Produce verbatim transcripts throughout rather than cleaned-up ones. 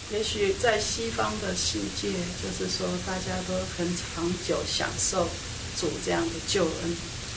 也许在西方的世界，就是说大家都很长久享受主这样的救恩。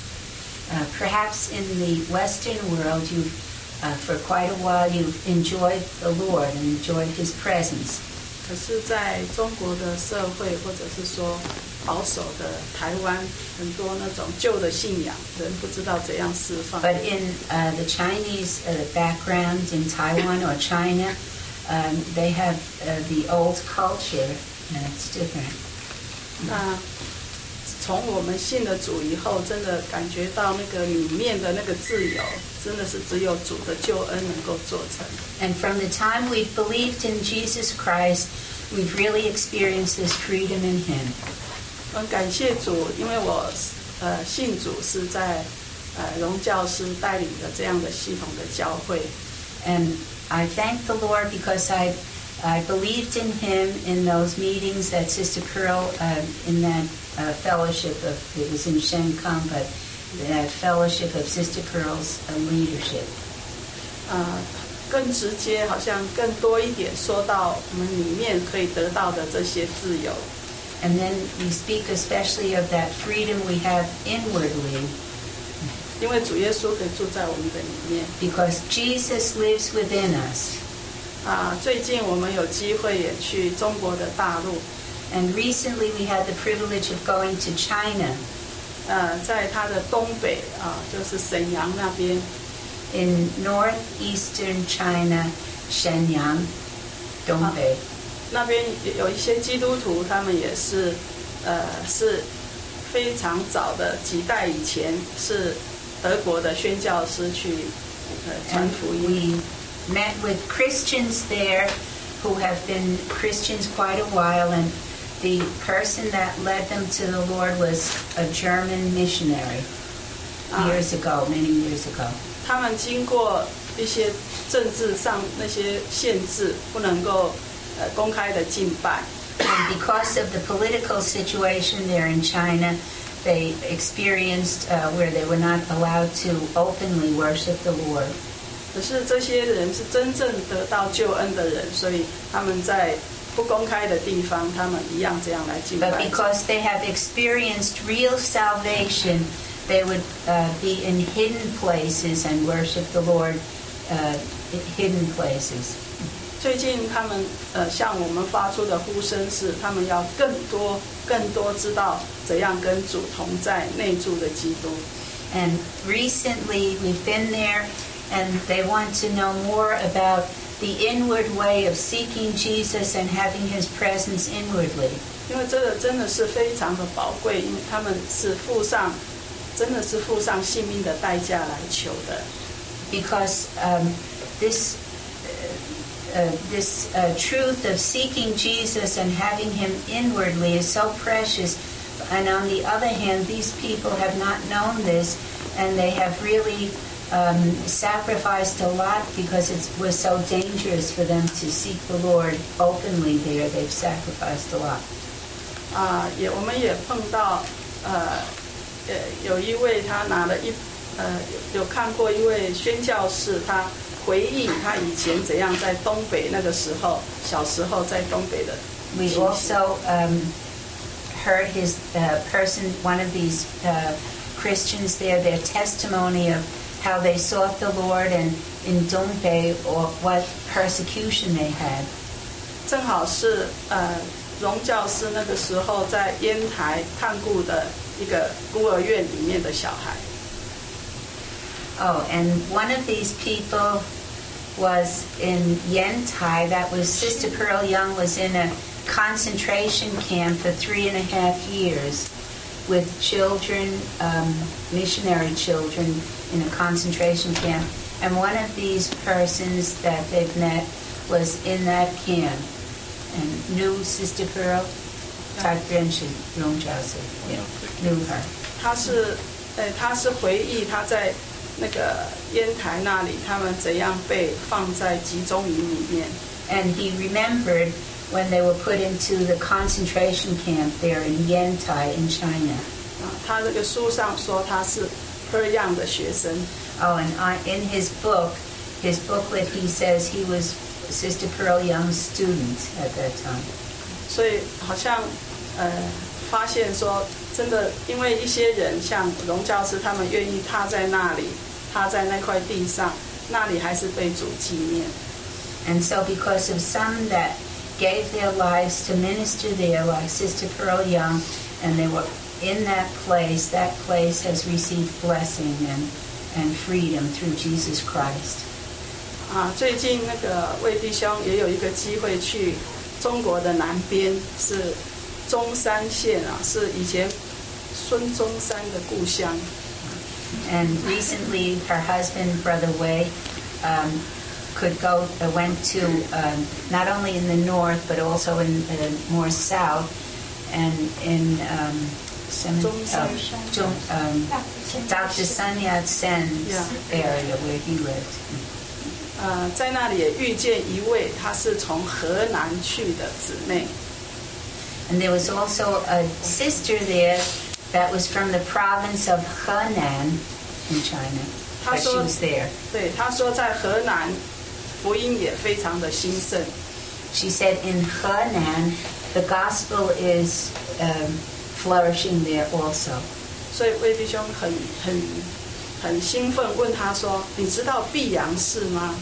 Uh, perhaps in the Western world, you, uh, for quite a while, you've enjoyed the Lord and enjoyed His presence. 可是在中国的社会，或者是说保守的台湾，很多那种旧的信仰，人不知道怎样释放。 But in uh, the Chinese uh, background in Taiwan or China, um, they have uh, the old culture, and it's different. 那从我们信了主以后，真的感觉到那个里面的那个自由，真的是只有主的救恩能够做成。 And from the time we've believed in Jesus Christ, we've really experienced this freedom in Him. 很感谢主，因为我呃信主是在呃荣教师带领的这样的系统的教会。 And I thank the Lord because I I believed in Him in those meetings that Sister Pearl uh, in that uh, fellowship of it was in Shenkang, but that fellowship of Sister Pearl's uh, leadership. 呃，更直接，好像更多一点说到我们里面可以得到的这些自由。 And then we speak especially of that freedom we have inwardly. 因为主耶稣可以住在我们的里面。 Because Jesus lives within us. 啊，最近我们有机会也去中国的大陆。 And recently we had the privilege of going to China. 呃，在它的东北啊，就是沈阳那边。 In northeastern China, Shenyang, Dongbei. 那边有一些基督徒，他们也是，呃，是非常早的几代以前是德国的宣教师去呃传福音。 We met with Christians there who have been Christians quite a while, and the person that led them to the Lord was a German missionary years ago, many years ago. 他们经过一些政治上那些限制，不能够。呃，公开的敬拜。 And because of the political situation there in China, they experienced uh, where they were not allowed to openly worship the Lord. 可是这些人是真正得到救恩的人，所以他们在不公开的地方，他们一样这样来敬拜。 But because they have experienced real salvation, they would uh, be in hidden places and worship the Lord uh, in hidden places. 最近他们呃向我们发出的呼声是，他们要更多、更多知道怎样跟主同在、内住的基督。 And recently we've been there, and they want to know more about the inward way of seeking Jesus and having His presence inwardly. 因为这个真的是非常的宝贵，因为他们是付上，真的是付上性命的代价来求的。 Because um, this. Uh, this uh, truth of seeking Jesus and having Him inwardly is so precious. And on the other hand, these people have not known this, and they have really um, sacrificed a lot because it was so dangerous for them to seek the Lord openly there. They've sacrificed a lot. 啊、呃，也我们也碰到，呃，呃，有一位他拿了一，呃，有有看过一位宣教士他。回忆他以前怎样在东北那个时候，小时候在东北的。 We also um, heard his uh, person, one of these uh, Christians there, their testimony of how they sought the Lord and in Dongbei or what persecution they had. 正好是呃荣教师那个时候在烟台看顾的一个孤儿院里面的小孩。 Oh, and one of these people was in Yantai. That was Sister Pearl Young was in a concentration camp for three and a half years with children, um, missionary children in a concentration camp. And one of these persons that they've met was in that camp and knew Sister Pearl. Knew her. 他是，呃，他是回忆他在。那个烟台那里，他们怎样被放在集中营里面。 And he remembered when they were put into the concentration camp there in Yantai in China. 啊，他这个书上说他是 Per Young 的学生。 Oh, and I, in his book, his booklet, he says he was Sister Pearl Young's student at that time. 所以好像呃发现说，真的因为一些人像荣教师，他们愿意踏在那里，踏在那块地上，那里还是被主纪念。 And so because of some that gave their lives to minister there, like Sister Pearl Young, and they were in that place, that place has received blessing and, and freedom through Jesus Christ. 啊，最近那个魏弟兄也有一个机会去中国的南边，是中山县啊，是以前孙中山的故乡。 And recently, her husband, Brother Wei, um, could go uh, went to um, not only in the north but also in uh, more south, and in um, some, uh, Zhong, um, Doctor Sun Yat-sen's Yeah. area where he lived. 呃，在那里也遇见一位，他是从河南去的姊妹。 And there was also a sister there that was from the province of Henan in China. But she was there. 对，他说在河南福音也非常的兴盛。 She said in Henan, the gospel is um, flourishing there also. 所以魏弟兄很很很兴奋，问他说：“你知道碧阳市吗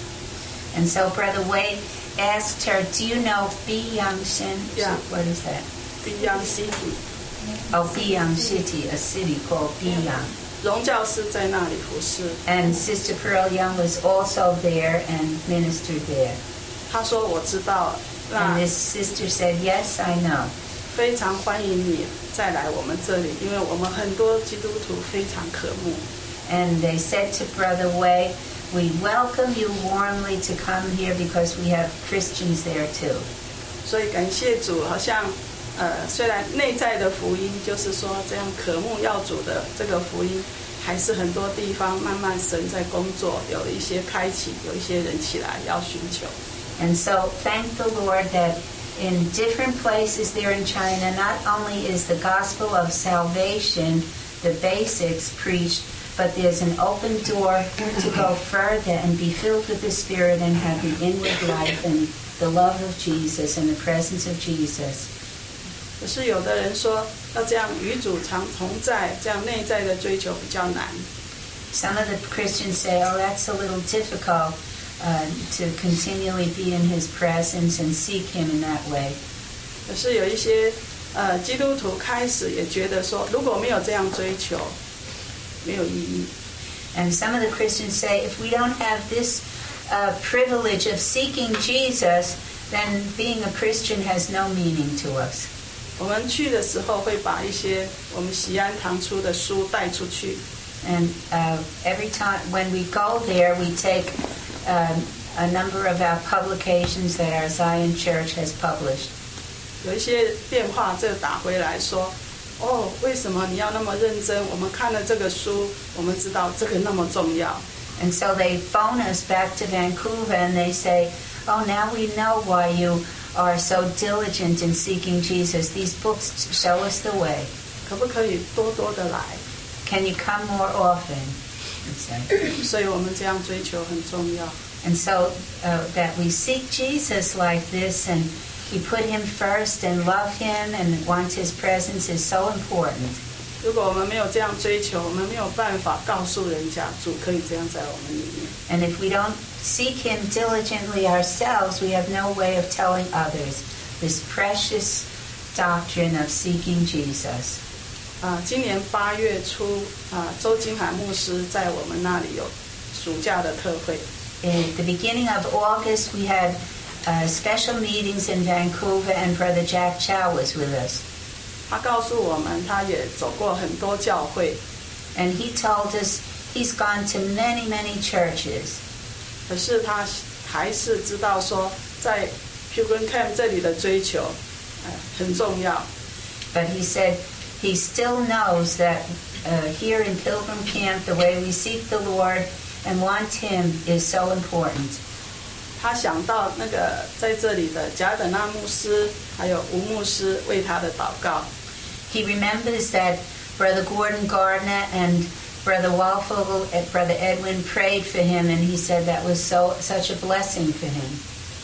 And so Brother Wei asked her, do you know Biyangxin? Yeah. What is that? 碧阳 City， Oh, Biyang City, a city called Biyang. 荣教师在那里服侍。 And Sister Pearl Young was also there and ministered there. 他说：“我知道， And 那 this sister said, yes, I know. 非常欢迎你再来我们这里，因为我们很多基督徒非常渴慕。” And they said to Brother Wei, we welcome you warmly to come here because we have Christians there too. 所以感谢主，好像呃，虽然内在的福音就是说这样渴慕要主的这个福音，还是很多地方慢慢神在工作，有一些开启，有一些人起来要寻求。 And so thank the Lord that in different places there in China, not only is the gospel of salvation, the basics preached, but there's an open door to go further and be filled with the Spirit and have the inward life and the love of Jesus and the presence of Jesus. 可是有的人说，要这样与主常同在，这样内在的追求比较难。 Some of the Christians say, oh, that's a little difficult uh, to continually be in His presence and seek Him in that way. 可是有一些呃基督徒开始也觉得说，如果没有这样追求，没有意义。 And some of the Christians say, if we don't have this uh, privilege of seeking Jesus, then being a Christian has no meaning to us. 我们去的时候会把一些我们喜安堂出的书带出去， And uh, every time when we go there, we take um, a number of our publications that our Zion Church has published. 有一些电话就打回来说，哦，为什么你要那么认真？我们看了这个书，我们知道这个那么重要。 And so they phone us back to Vancouver and they say, oh, now we know why you are so diligent in seeking Jesus. These books show us the way. 可不可以多多的来？ Can you come more often? we say. 所以我们这样追求很重要。 And so uh, that we seek Jesus like this and we put Him first and love Him and want His presence is so important. 如果我们没有这样追求，我们没有办法告诉人家主可以这样在我们里面。 And if we don't seek Him diligently ourselves, we have no way of telling others this precious doctrine of seeking Jesus. 啊，今年八月初，啊，周金海牧师在我们那里有暑假的特会。 At the beginning of August, we had uh, special meetings in Vancouver, and Brother Jack Chow was with us. 他告诉我们，他也走过很多教会， And he told us he's gone to many, many churches. 可是他还是知道说，在 Pilgrim Camp 这里的追求，呃，很重要。 But he said he still knows that uh, here in Pilgrim Camp, the way we seek the Lord and want Him is so important. 他想到那个在这里的贾德纳牧师，还有吴牧师为他的祷告。 He remembers that Brother Gordon Gardner and Brother Walfogel and Brother Edwin prayed for him, and he said that was so such a blessing for him.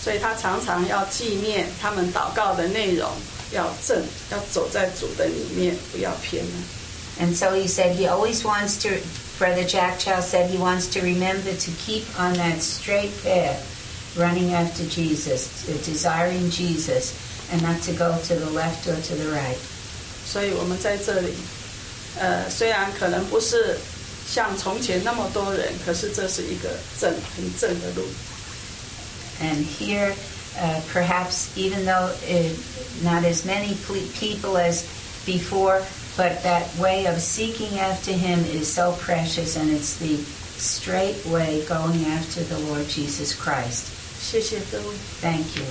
所以他常常要纪念他们祷告的内容，要正，要走在主的里面，不要偏了。 And so he said he always wants to, Brother Jack Chow said he wants to remember to keep on that straight path, running after Jesus, desiring Jesus, and not to go to the left or to the right. 所以我们在这里，呃，虽然可能不是像从前那么多人，可是这是一个正很正的路。 And here, uh, perhaps even though it, not as many people as before, but that way of seeking after him is so precious, and it's the straight way going after the Lord Jesus Christ. 谢谢各位。 Thank you.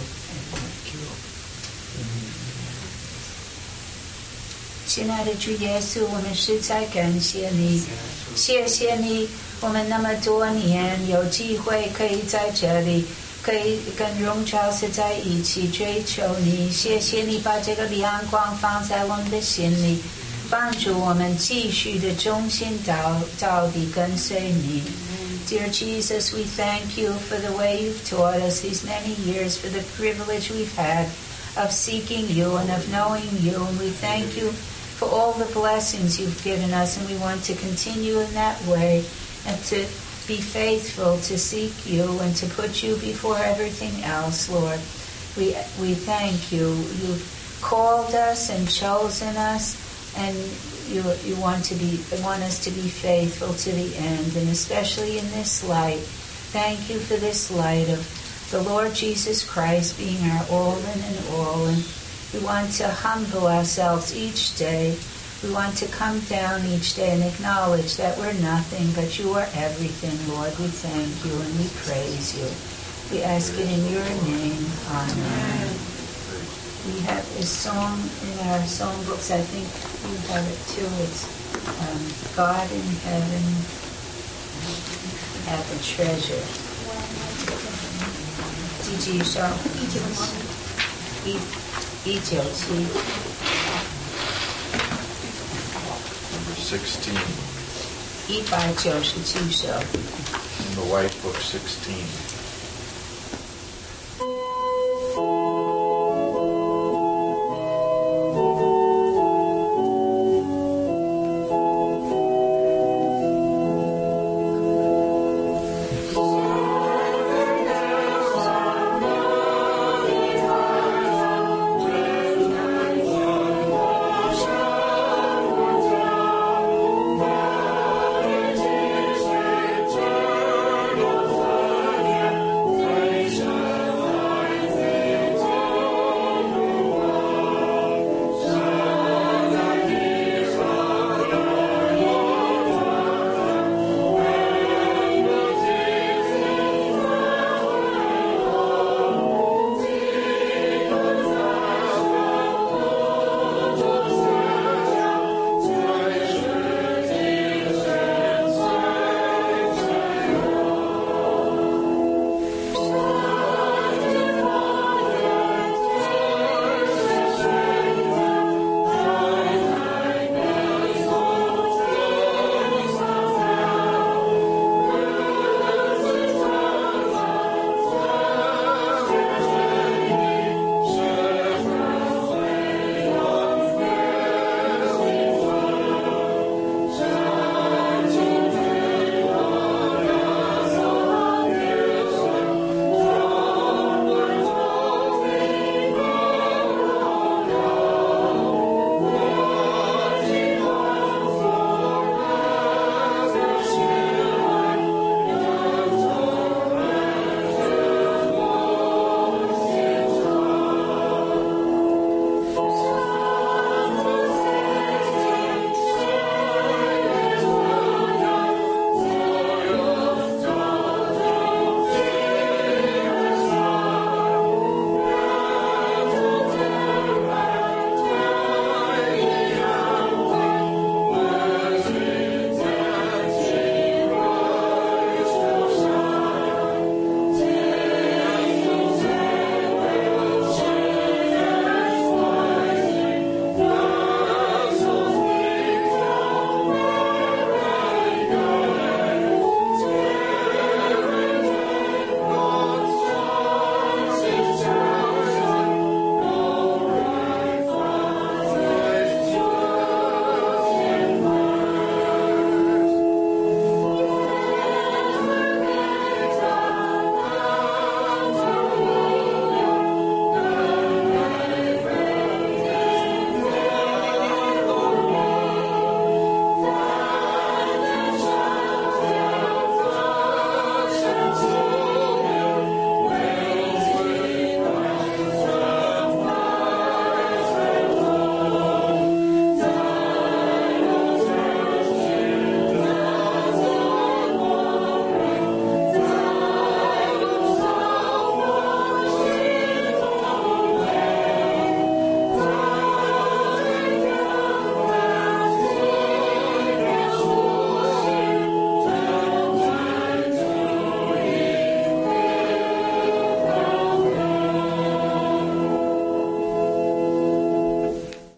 亲爱的主耶稣，我们实在感谢你，谢谢你，我们那么多年有机会可以在这里，可以跟荣照是在一起追求你，谢谢你把这个亮光放在我们的心里，帮助我们继续的忠心到到底跟随你。Dear Jesus, we thank you for the way you've taught us these many years, for the privilege we've had of seeking you and of knowing you, and we thank you for all the blessings you've given us, and we want to continue in that way and to be faithful to seek you and to put you before everything else, Lord. We we thank you. You've called us and chosen us, and you you want to be want us to be faithful to the end, and especially in this light. Thank you for this light of the Lord Jesus Christ being our all in and all, and we want to humble ourselves each day. We want to come down each day and acknowledge that we're nothing, but you are everything, Lord. We thank you and we praise you. We ask it in your name. Amen. We have a song in our song books. I think you have it too. It's um, God in heaven at the treasure. Did you show? Number sixteen. 一百九十七首 In the White Book, sixteen.